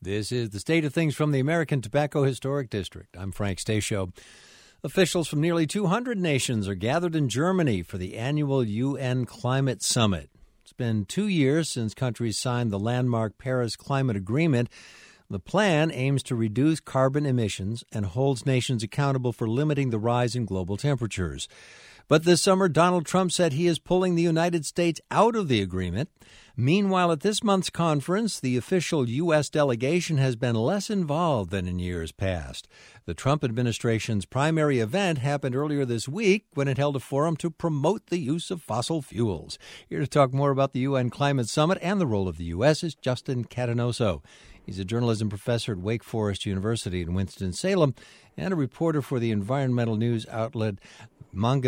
This is the State of Things from the American Tobacco Historic District. I'm Frank Stasio. Officials from nearly 200 nations are gathered in Germany for the annual UN Climate Summit. It's been 2 years since countries signed the landmark Paris Climate Agreement. The plan aims to reduce carbon emissions and holds nations accountable for limiting the rise in global temperatures. But this summer, Donald Trump said he is pulling the United States out of the agreement. Meanwhile, at this month's conference, the official U.S. delegation has been less involved than in years past. The Trump administration's primary event happened earlier this week when it held a forum to promote the use of fossil fuels. Here to talk more about the UN Climate Summit and the role of the U.S. is Justin Catanoso. He's a journalism professor at Wake Forest University in Winston-Salem and a reporter for the environmental news outlet what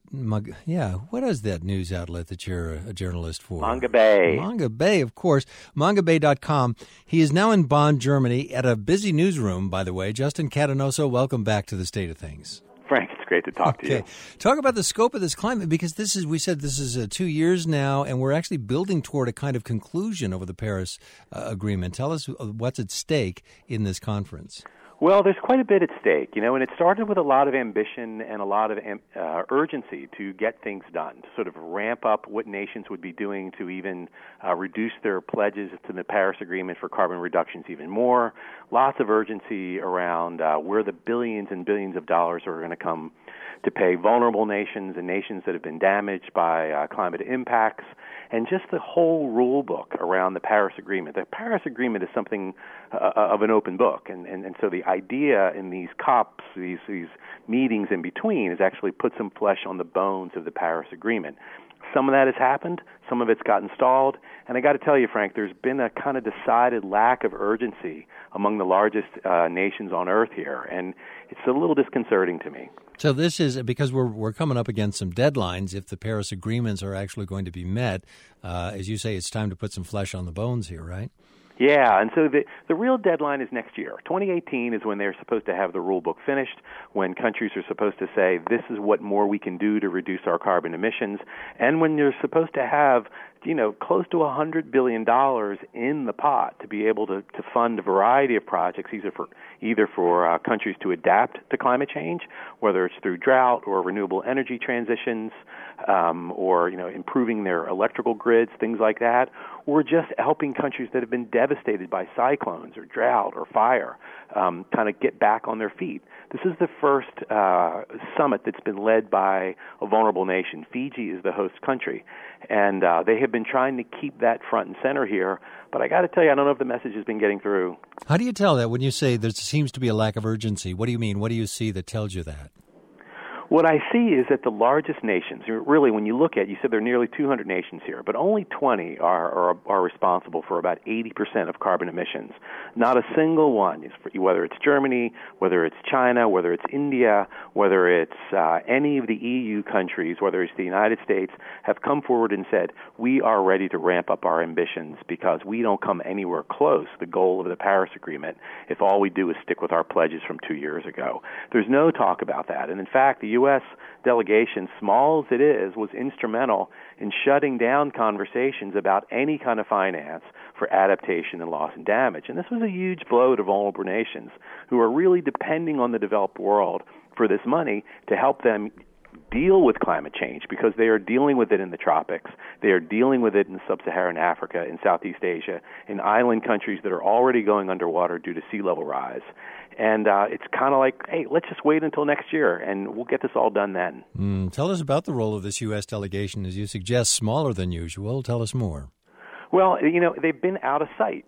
is that news outlet that you're a journalist for? Mongabay. Mongabay, of course. Mongabay.com. He is now in Bonn, Germany, at a busy newsroom, by the way. Justin Catanoso, welcome back to the State of Things. Frank, it's great to talk to you. Talk about the scope of this climate, because we said this is 2 years now, and we're actually building toward a kind of conclusion over the Paris Agreement. Tell us what's at stake in this conference. Well, there's quite a bit at stake, and it started with a lot of ambition and a lot of urgency to get things done, to sort of ramp up what nations would be doing to even reduce their pledges to the Paris Agreement for carbon reductions even more. Lots of urgency around where the billions and billions of dollars are going to come to pay vulnerable nations and nations that have been damaged by climate impacts, and just the whole rule book around the Paris Agreement. The Paris Agreement is something of an open book, and so the idea in these COPs, these meetings in between, is actually put some flesh on the bones of the Paris Agreement. Some of that has happened, some of it's gotten stalled, and I got to tell you, Frank, there's been a kind of decided lack of urgency among the largest nations on Earth here, and it's a little disconcerting to me. So this is because we're coming up against some deadlines if the Paris agreements are actually going to be met. As you say, it's time to put some flesh on the bones here, right? Yeah, and so the real deadline is next year. 2018 is when they're supposed to have the rule book finished, when countries are supposed to say this is what more we can do to reduce our carbon emissions, and when you're supposed to have close to $100 billion in the pot to be able to fund a variety of projects, either for countries to adapt to climate change, whether it's through drought or renewable energy transitions, or improving their electrical grids, things like that, or just helping countries that have been devastated by cyclones or drought or fire kind of get back on their feet. This is the first summit that's been led by a vulnerable nation. Fiji is the host country, and they have been trying to keep that front and center here. But I got to tell you, I don't know if the message has been getting through. How do you tell that when you say there seems to be a lack of urgency? What do you mean? What do you see that tells you that? What I see is that the largest nations, really, when you look at, you said there are nearly 200 nations here, but only 20 are responsible for about 80% of carbon emissions. Not a single one, whether it's Germany, whether it's China, whether it's India, whether it's any of the EU countries, whether it's the United States, have come forward and said, we are ready to ramp up our ambitions because we don't come anywhere close to the goal of the Paris Agreement if all we do is stick with our pledges from 2 years ago. There's no talk about that. And in fact, the U.S. delegation, small as it is, was instrumental in shutting down conversations about any kind of finance for adaptation and loss and damage. And this was a huge blow to vulnerable nations who are really depending on the developed world for this money to help them deal with climate change, because they are dealing with it in the tropics. They are dealing with it in sub-Saharan Africa, in Southeast Asia, in island countries that are already going underwater due to sea level rise. And it's kind of like, hey, let's just wait until next year, and we'll get this all done then. Tell us about the role of this U.S. delegation. As you suggest, smaller than usual. Tell us more. Well, they've been out of sight.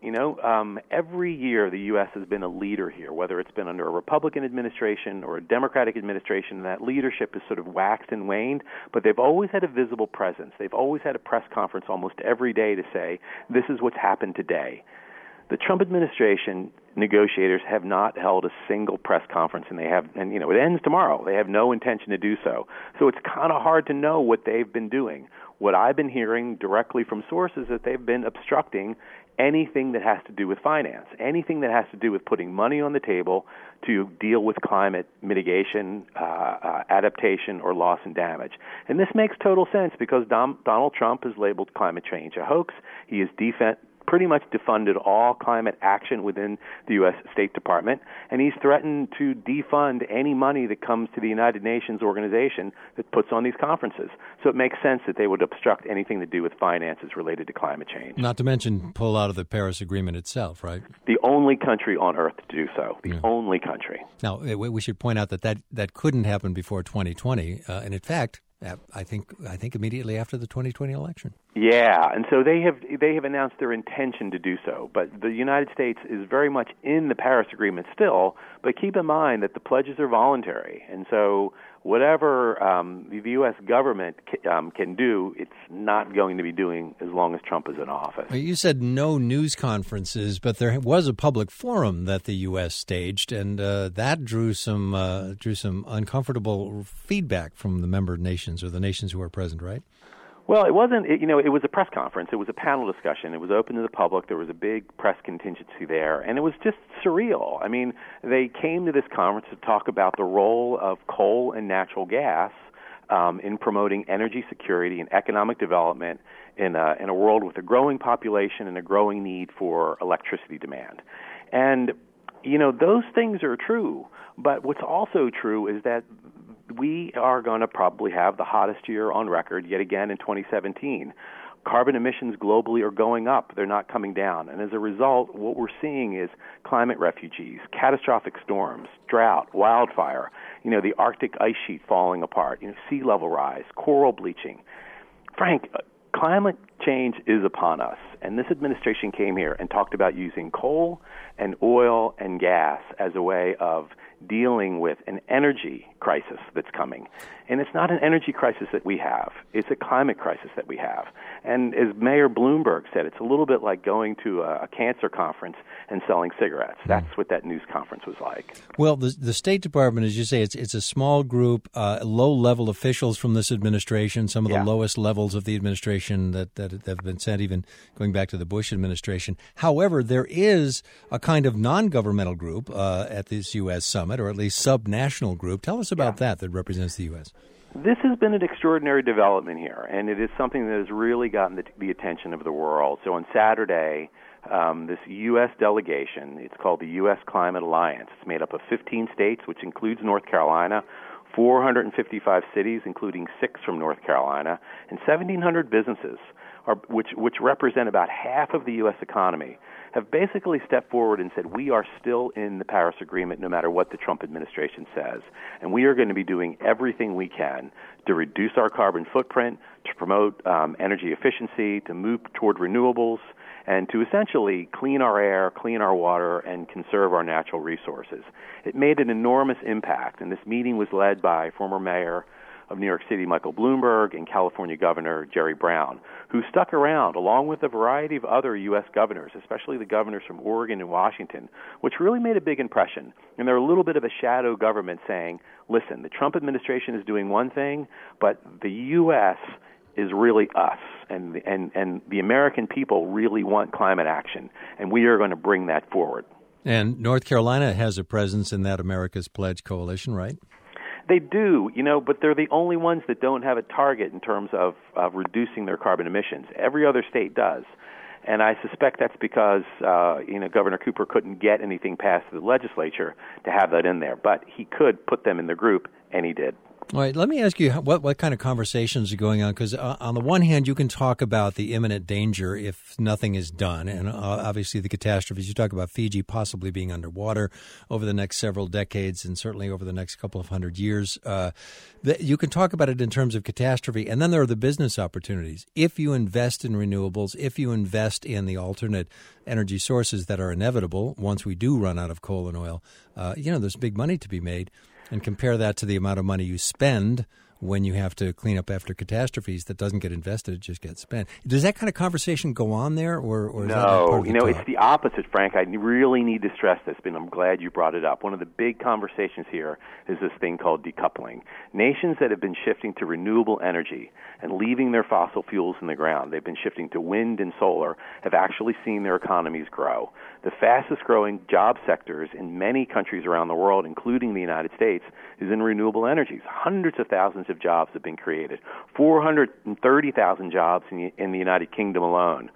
Every year the U.S. has been a leader here, whether it's been under a Republican administration or a Democratic administration. That leadership has sort of waxed and waned, but they've always had a visible presence. They've always had a press conference almost every day to say, this is what's happened today. The Trump administration negotiators have not held a single press conference, and it ends tomorrow. They have no intention to do so. So it's kind of hard to know what they've been doing. What I've been hearing directly from sources is that they've been obstructing anything that has to do with finance, anything that has to do with putting money on the table to deal with climate mitigation, adaptation, or loss and damage. And this makes total sense because Donald Trump has labeled climate change a hoax. He has pretty much defunded all climate action within the U.S. State Department, and he's threatened to defund any money that comes to the United Nations organization that puts on these conferences. So it makes sense that they would obstruct anything to do with finances related to climate change. Not to mention pull out of the Paris Agreement itself, right? The only country on Earth to do so. The only country. Now, we should point out that couldn't happen before 2020, and in fact, I think immediately after the 2020 election. Yeah, and so they have announced their intention to do so. But the United States is very much in the Paris Agreement still. But keep in mind that the pledges are voluntary, and so whatever the U.S. government can do, it's not going to be doing as long as Trump is in office. You said no news conferences, but there was a public forum that the U.S. staged, and that drew some uncomfortable feedback from the member nations or the nations who were present, right? Well, it wasn't. It was a press conference. It was a panel discussion. It was open to the public. There was a big press contingency there, and it was just surreal. I mean, they came to this conference to talk about the role of coal and natural gas in promoting energy security and economic development in a world with a growing population and a growing need for electricity demand. And those things are true. But what's also true is that we are going to probably have the hottest year on record yet again in 2017. Carbon emissions globally are going up. They're not coming down. And as a result, what we're seeing is climate refugees, catastrophic storms, drought, wildfire, the Arctic ice sheet falling apart, sea level rise, coral bleaching. Frank, climate change is upon us. And this administration came here and talked about using coal and oil and gas as a way of dealing with an energy crisis that's coming. And it's not an energy crisis that we have. It's a climate crisis that we have. And as Mayor Bloomberg said, it's a little bit like going to a cancer conference and selling cigarettes. That's what that news conference was like. Well, the State Department, as you say, it's a small group, low-level officials from this administration, some of the lowest levels of the administration that have been sent, even going back to the Bush administration. However, there is a kind of non-governmental group at this U.S. summit, or at least subnational group. Tell us about that represents the U.S. This has been an extraordinary development here, and it is something that has really gotten the attention of the world. So on Saturday, this U.S. delegation, it's called the U.S. Climate Alliance. It's made up of 15 states, which includes North Carolina, 455 cities, including 6 from North Carolina, and 1,700 businesses, which represent about half of the U.S. economy, have basically stepped forward and said, we are still in the Paris Agreement no matter what the Trump administration says. And we are going to be doing everything we can to reduce our carbon footprint, to promote energy efficiency, to move toward renewables, and to essentially clean our air, clean our water, and conserve our natural resources. It made an enormous impact, and this meeting was led by former Mayor of New York City, Michael Bloomberg, and California Governor Jerry Brown, who stuck around along with a variety of other U.S. governors, especially the governors from Oregon and Washington, which really made a big impression. And they're a little bit of a shadow government saying, listen, the Trump administration is doing one thing, but the U.S. is really us, and the American people really want climate action, and we are going to bring that forward. And North Carolina has a presence in that America's Pledge coalition, right? They do, but they're the only ones that don't have a target in terms of reducing their carbon emissions. Every other state does. And I suspect that's because, Governor Cooper couldn't get anything passed the legislature to have that in there. But he could put them in the group, and he did. All right, let me ask you what kind of conversations are going on, because on the one hand, you can talk about the imminent danger if nothing is done, and obviously the catastrophes. You talk about Fiji possibly being underwater over the next several decades and certainly over the next couple of hundred years. You can talk about it in terms of catastrophe, and then there are the business opportunities. If you invest in renewables, if you invest in the alternate energy sources that are inevitable once we do run out of coal and oil, there's big money to be made. And compare that to the amount of money you spend when you have to clean up after catastrophes that doesn't get invested, it just gets spent. Does that kind of conversation go on there? Or is that not part of the talk? It's the opposite, Frank. I really need to stress this, but I'm glad you brought it up. One of the big conversations here is this thing called decoupling. Nations that have been shifting to renewable energy and leaving their fossil fuels in the ground, they've been shifting to wind and solar, have actually seen their economies grow. The fastest growing job sectors in many countries around the world, including the United States, is in renewable energies. Hundreds of thousands of jobs have been created, 430,000 jobs in the United Kingdom alone.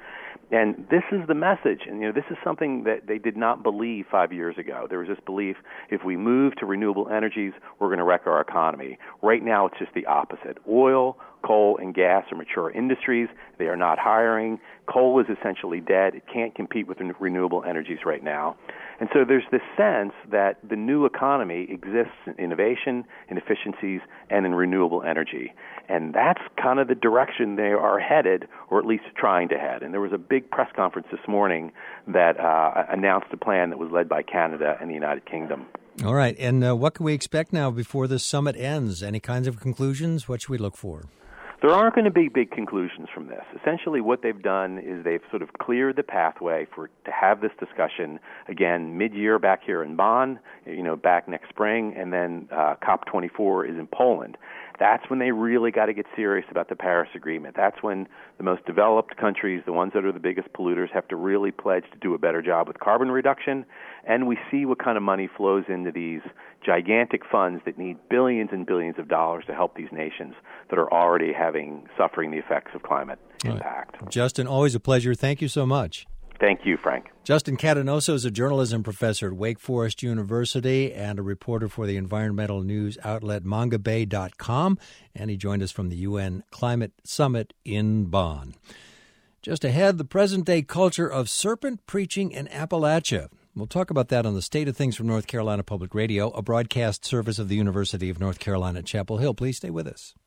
And this is the message, and this is something that they did not believe 5 years ago. There was this belief, if we move to renewable energies, we're going to wreck our economy. Right now, it's just the opposite. Oil, coal, and gas are mature industries. They are not hiring. Coal is essentially dead. It can't compete with renewable energies right now. And so there's this sense that the new economy exists in innovation, in efficiencies, and in renewable energy. And that's kind of the direction they are headed, or at least trying to head. And there was a big press conference this morning that announced a plan that was led by Canada and the United Kingdom. All right. And what can we expect now before this summit ends? Any kinds of conclusions? What should we look for? There aren't going to be big conclusions from this. Essentially, what they've done is they've sort of cleared the pathway to have this discussion again mid-year back here in Bonn, back next spring, and then COP24 is in Poland. That's when they really got to get serious about the Paris Agreement. That's when the most developed countries, the ones that are the biggest polluters, have to really pledge to do a better job with carbon reduction. And we see what kind of money flows into these gigantic funds that need billions and billions of dollars to help these nations that are already suffering the effects of climate impact. Right. Justin, always a pleasure. Thank you so much. Thank you, Frank. Justin Catanoso is a journalism professor at Wake Forest University and a reporter for the environmental news outlet mongabay.com, and he joined us from the UN Climate Summit in Bonn. Just ahead, the present-day culture of serpent preaching in Appalachia. We'll talk about that on the State of Things from North Carolina Public Radio, a broadcast service of the University of North Carolina at Chapel Hill. Please stay with us.